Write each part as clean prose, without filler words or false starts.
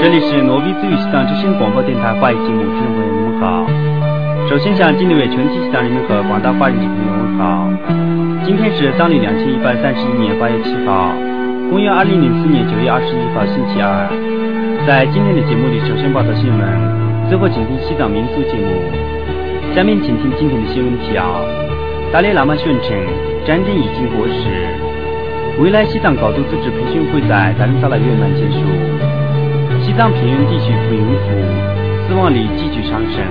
这里是罗比自语西藏之声广播电台华语节目，听众朋友你们好。首先向今天为全体西藏人民和广大华人朋友问好。今天是当历2131年8月7号，公元2004年9月21号星期二。在今天的节目里，首先报道新闻，最后请听西藏民俗节目。下面请听今天的新闻提要：达赖喇嘛宣称战争已经过时，未来西藏高度自治培训会在达赖萨拉圆满结束。西藏偏远地区不孕妇死亡率急剧上升。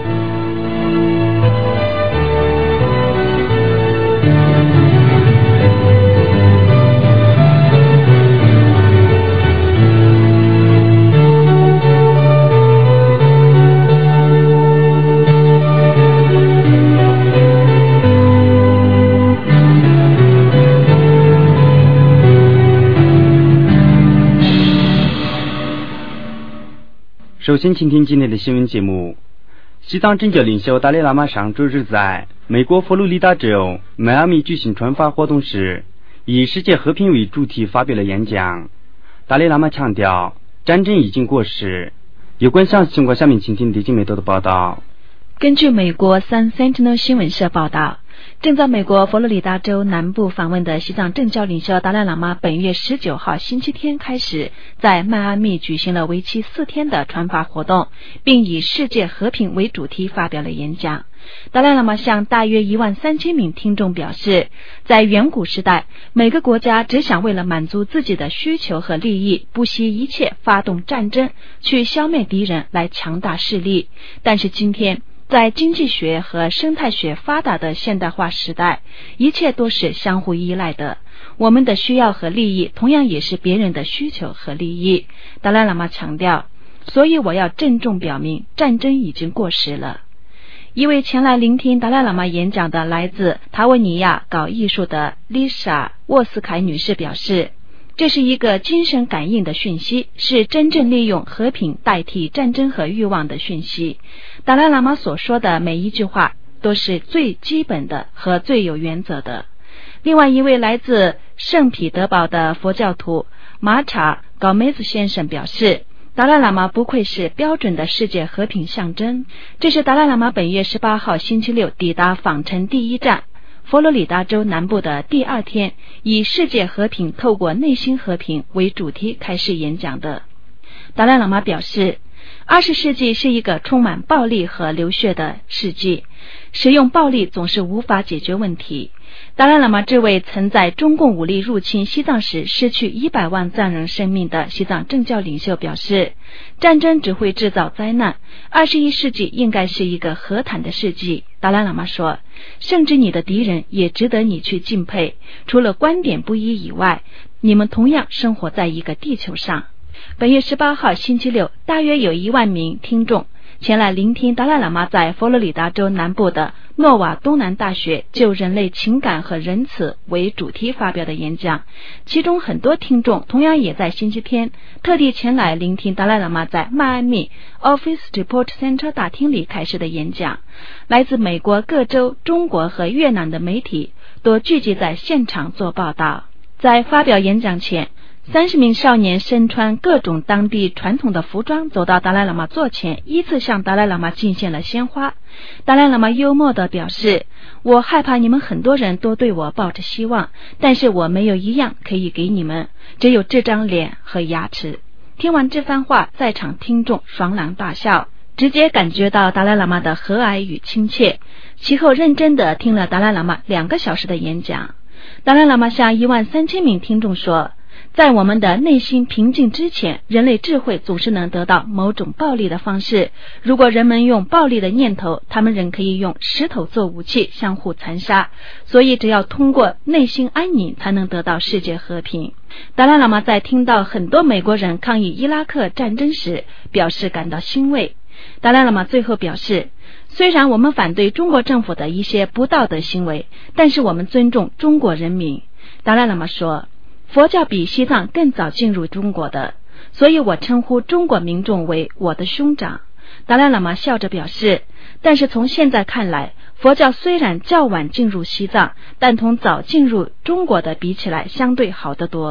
首先请听今天的新闻节目。西藏政教领袖达赖喇嘛上周日在美国佛罗里达州迈阿密举行传法活动时，以世界和平为主题发表了演讲。达赖喇嘛强调战争已经过时。有关详细情况，下面请听李静美多的报道。 根据美国 Sun Sentinel 新闻社报道，正在美国佛罗里达州南部访问的西藏政教领袖达赖喇嘛本月19号星期天开始在迈阿密举行了为期4天的传法活动，并以世界和平为主题发表了演讲。达赖喇嘛向大约13000名听众表示，在远古时代，每个国家只想为了满足自己的需求和利益，不惜一切发动战争，去消灭敌人来强大势力。但是今天，在经济学和生态学发达的现代化时代，一切都是相互依赖的。我们的需要和利益同样也是别人的需求和利益。达赖喇嘛强调，所以我要郑重表明，战争已经过时了。一位前来聆听达赖喇嘛演讲的来自塔维尼亚搞艺术的丽莎·沃斯凯女士表示，这是一个精神感应的讯息，是真正利用和平代替战争和欲望的讯息。达赖喇嘛所说的每一句话都是最基本的和最有原则的。另外一位来自圣彼得堡的佛教徒马查·高梅兹先生表示，达赖喇嘛不愧是标准的世界和平象征。这是达赖喇嘛本月18号星期六抵达访城第一站佛罗里达州南部的第2天，以世界和平透过内心和平为主题开始演讲的。达赖喇嘛表示，20世纪是一个充满暴力和流血的世纪，使用暴力总是无法解决问题。达赖喇嘛这位曾在中共武力入侵西藏时失去100万藏人生命的西藏政教领袖表示，战争只会制造灾难，21世纪应该是一个和谈的世纪。达赖喇嘛说，甚至你的敌人也值得你去敬佩，除了观点不一以外，你们同样生活在一个地球上。本月18号星期六，大约有1万名听众前来聆听达赖喇嘛在佛罗里达州南部的诺瓦东南大学就人类情感和仁慈为主题发表的演讲，其中很多听众同样也在星期天特地前来聆听达赖喇嘛在迈阿密 Office Depot Center 大厅里开始的演讲。来自美国各州、中国和越南的媒体都聚集在现场做报道。在发表演讲前，30名少年身穿各种当地传统的服装走到达赖喇嘛座前，依次向达赖喇嘛敬献了鲜花。达赖喇嘛幽默地表示，我害怕你们很多人都对我抱着希望，但是我没有一样可以给你们，只有这张脸和牙齿。听完这番话，在场听众爽朗大笑，直接感觉到达赖喇嘛的和蔼与亲切。其后认真地听了达赖喇嘛2个小时的演讲。达赖喇嘛向13000名听众说，在我们的内心平静之前，人类智慧总是能得到某种暴力的方式。如果人们用暴力的念头，他们仍可以用石头做武器相互残杀。所以只要通过内心安宁，才能得到世界和平。达赖喇嘛在听到很多美国人抗议伊拉克战争时，表示感到欣慰。达赖喇嘛最后表示，虽然我们反对中国政府的一些不道德行为，但是我们尊重中国人民。达赖喇嘛说，佛教比西藏更早进入中国的，所以我称呼中国民众为我的兄长。达赖喇嘛笑着表示，但是从现在看来，佛教虽然较晚进入西藏，但同早进入中国的比起来相对好得多。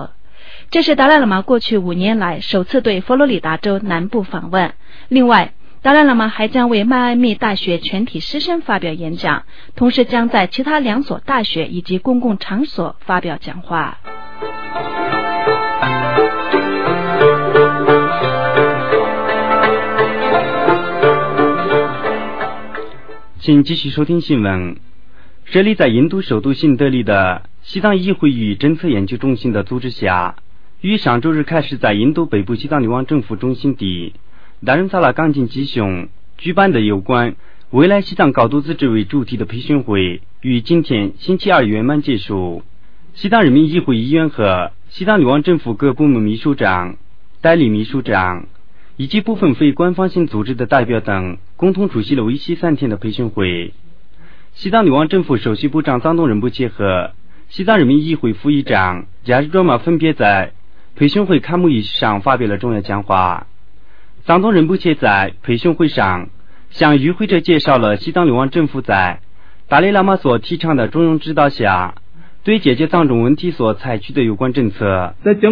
这是达赖喇嘛过去5年来首次对佛罗里达州南部访问。另外，达赖喇嘛还将为迈阿密大学全体师生发表演讲，同时将在其他2所大学以及公共场所发表讲话。 请继续收听新闻。设立在印度首都新德里的西藏议会与政策研究中心的组织下，于上周日开始在印度北部西藏流亡政府中心地达仁萨拉钢琴吉雄举办的有关未来西藏高度自治为主题的培训会于今天星期二圆满结束。西藏人民议会议员和西藏流亡政府各部门秘书长、代理秘书长以及部分非官方性组织的代表等共同出席了为期3天的培训会。西藏流亡政府首席部长藏东仁波切和西藏人民议会副议长加日卓玛分别在培训会开幕仪式上发表了重要讲话。藏东仁波切在培训会上向与会者介绍了西藏流亡政府在达赖喇嘛所提倡的中庸指导下对解决藏中问题所采取的有关政策。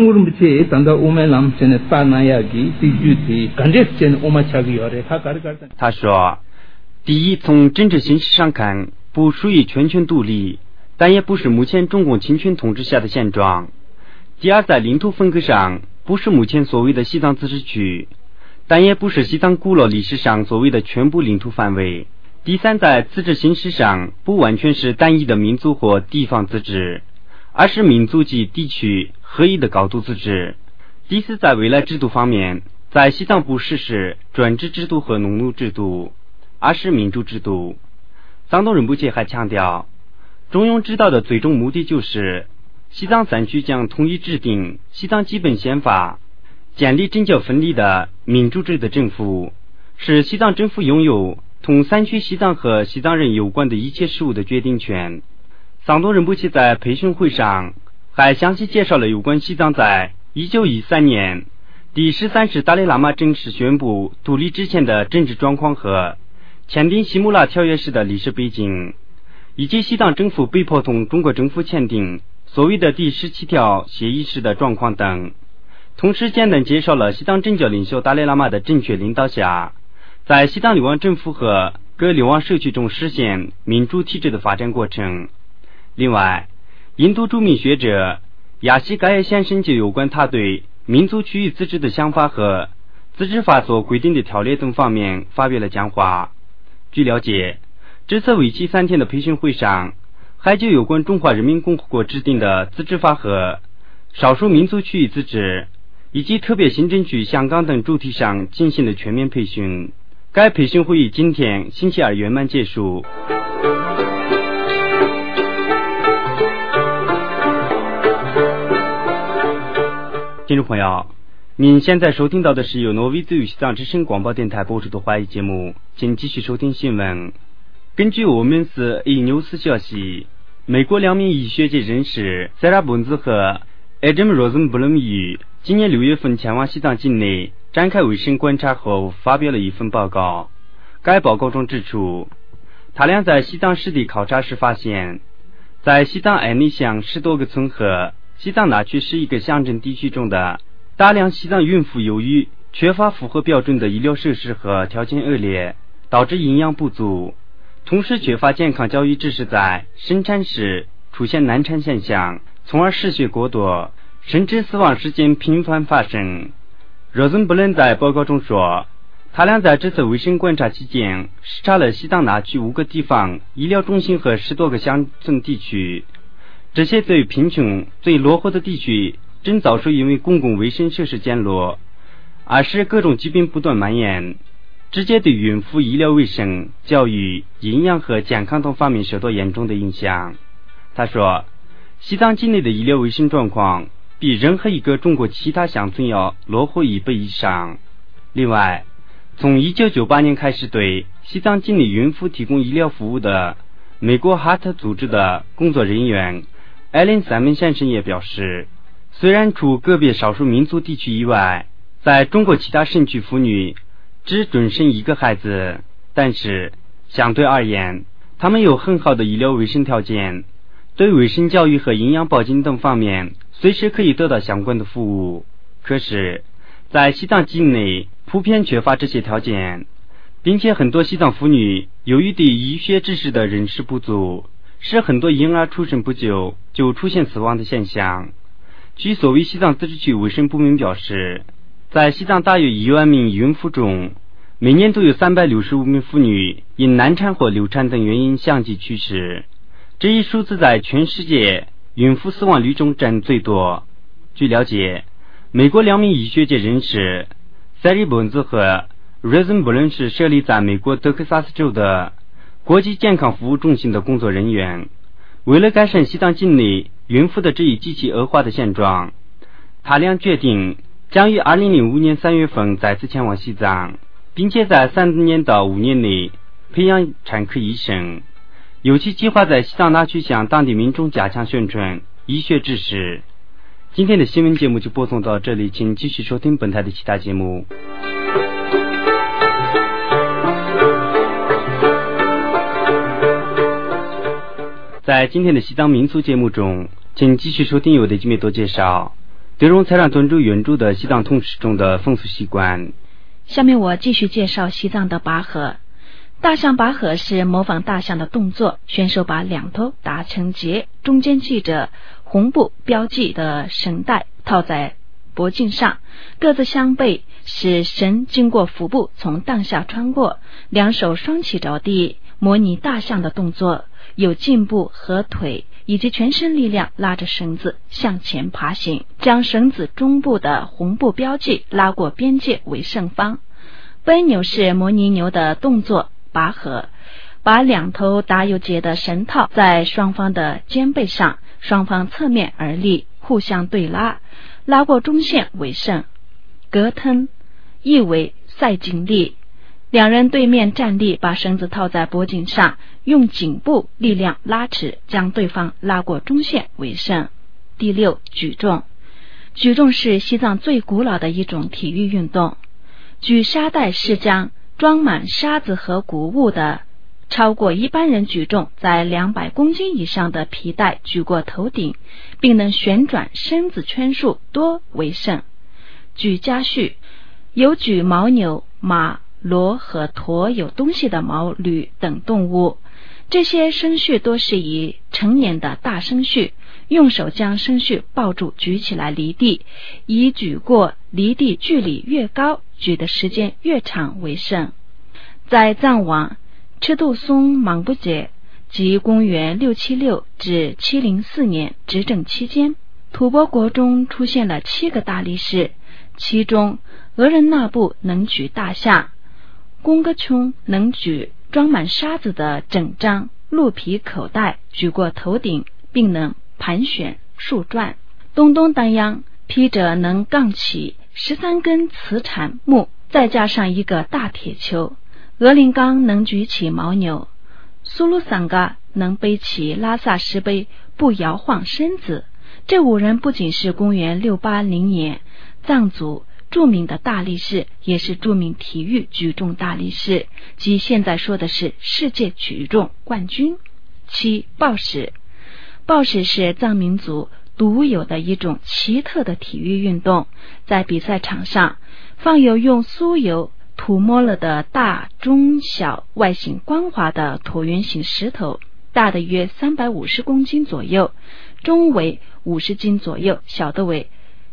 他说，第一，从政治形势上看，不属于全权独立，但也不是目前中共亲权统治下的现状。第二，在领土分割上，不是目前所谓的西藏自治区，但也不是西藏古老历史上所谓的全部领土范围。第三，在自治形式上，不完全是单一的民族或地方自治，而是民族及地区合一的高度自治。第四，在未来制度方面，在西藏不实施专制制度和农奴制度，而是民主制度。藏东仁波切还强调，中庸指导的最终目的就是西藏3区将统一制定西藏基本宪法，建立政教分离的民主制的政府，使西藏政府拥有同3区西藏和西藏人有关的一切事务的决定权。藏东仁波切在培训会上还详细介绍了有关西藏在1913年第13世达赖喇嘛正式宣布独立之前的政治状况和签订西木拉条约时的历史背景，以及西藏政府被迫同中国政府签订所谓的第17条协议时的状况等，同时简单介绍了西藏政教领袖达赖喇嘛的正确领导下，在西藏流亡政府和各流亡社区中实现民主体制的发展过程。另外，印度著名学者亚西盖耶先生就有关他对民族区域自治的想法和自治法所规定的条例等方面发表了讲话。据了解，这次为期3天的培训会上，还就有关中华人民共和国制定的自治法和少数民族区域自治以及特别行政区香港等主题上进行了全面培训。该培训会议今天星期二圆满结束。听众朋友，您现在收听到的是由挪威自由西藏之声广播电台播出的华语节目，请继续收听新闻。根据我们是 A News 消息，美国2名医学界人士塞拉本兹和 Adam Rosenblum 于今年6月份前往西藏境内展开卫生观察后发表了一份报告。该报告中指出，他俩在西藏实地考察时发现，在西藏艾尼乡10多个村和西藏那区11个乡镇地区中的大量西藏孕妇由于缺乏符合标准的医疗设施和条件恶劣，导致营养不足，同时缺乏健康教育知识，在生产时出现难产现象，从而失血过多，甚至死亡事件频繁发生。Rosenblum 在报告中说，他俩在这次卫生观察期间视察了西藏那区5个地方医疗中心和10多个乡村地区，这些最贫穷最落后的地区正遭受因为公共卫生设施减弱而使各种疾病不断蔓延，直接对孕妇医疗卫生、教育、营养和健康等方面受到严重的影响。他说，西藏境内的医疗卫生状况比任何一个中国其他乡村要落后1倍以上。另外，从1998年开始对西藏境内孕妇提供医疗服务的美国哈特组织的工作人员艾伦·塞门先生也表示，虽然除个别少数民族地区以外，在中国其他省区妇女只准生1个孩子，但是相对而言，他们有很好的医疗卫生条件， 对卫生教育和营养保健等方面随时可以得到相关的服务。可是在西藏境内普遍缺乏这些条件，并且很多西藏妇女由于对医学知识的认识不足，使很多婴儿出生不久就出现死亡的现象。据所谓西藏自治区卫生部门表示，在西藏大约1万名孕妇中，每年都有365名妇女因难产或流产等原因相继去世，这一数字在全世界孕妇死亡率中占最多。据了解，美国2名医学界人士塞利本兹和瑞森布伦是设立在美国德克萨斯州的国际健康服务中心的工作人员。为了改善西藏境内孕妇的这一极其恶化的现状，他俩决定将于2005年3月份再次前往西藏，并且在3年到5年内培养产科医生，尤其计划在西藏那区向当地民众加强宣传医学知识。今天的新闻节目就播送到这里，请继续收听本台的其他节目。在今天的西藏民俗节目中，请继续收听由的姐妹多介绍德荣财产屯主原著的西藏通史中的风俗习惯。 下面我继续介绍西藏的拔河。大象拔河是模仿大象的动作，选手把2头打成结，中间系着红布标记的绳带套在脖颈上，各自相背，使绳经过腹部从裆下穿过，两手双起着地，模拟大象的动作，有颈部和腿以及全身力量拉着绳子向前爬行，将绳子中部的红布标记拉过边界为胜方。奔牛是模拟牛的动作拔河，把2头打有结的绳套在双方的肩背上，双方侧面而立，互相对拉，拉过中线为胜。格腾意为赛颈立，两人对面站立，把绳子套在脖颈上，用颈部力量拉扯，将对方拉过中线为胜。第6，举重。举重是西藏最古老的一种体育运动。举沙袋是将装满沙子和谷物的超过一般人举重在200公斤以上的皮带举过头顶，并能旋转身子圈数多为胜。举家畜有举牦牛、马、骡和驮有东西的毛驴等动物，这些牲畜多是以成年的大牲畜，用手将牲畜抱住举起来离地，以举过离地距离越高，举的时间越长为胜。在藏王赤杜松莽布节即公元676至704年执政期间，吐蕃国中出现了7个大力士，其中额仁那布能举大象，贡格琼能举装满沙子的整张鹿皮口袋举过头顶，并能盘旋竖转。东东当央披着能杠起13根瓷铲木，再加上一个大铁球。额林刚能举起牦牛，苏鲁桑嘎能背起拉萨石碑不摇晃身子。这5人不仅是公元680年藏族著名的大力士，也是著名体育举重大力士，即现在说的是世界举重冠军。7，抱石。抱石是藏民族独有的一种奇特的体育运动，在比赛场上放有用酥油涂抹了的大、中、小、外形光滑的椭圆形石头，大的约350公斤左右，中为50斤左右，小的为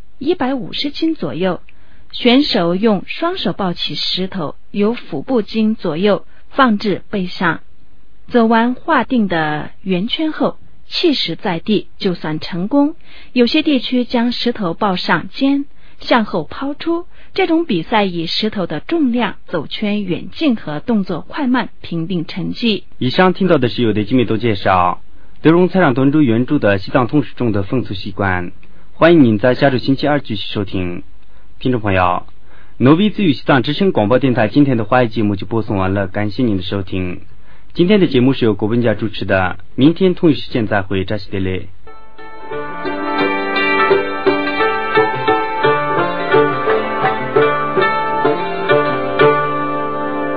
150斤左右。选手用双手抱起石头，由腹部经左右放置背上，走完划定的圆圈后弃石在地，就算成功。有些地区将石头抱上肩，向后抛出。这种比赛以石头的重量、走圈远近和动作快慢评定成绩。 以上听到的是有的姐妹都介绍德荣财长屯主原著的西藏通史中的风俗习惯。欢迎您在下周星期2继续收听。听众朋友，诺维兹与西藏之声广播电台今天的华语节目就播送完了，感谢您的收听。今天的节目是由郭文佳主持的，明天同一时间再会，扎西德勒。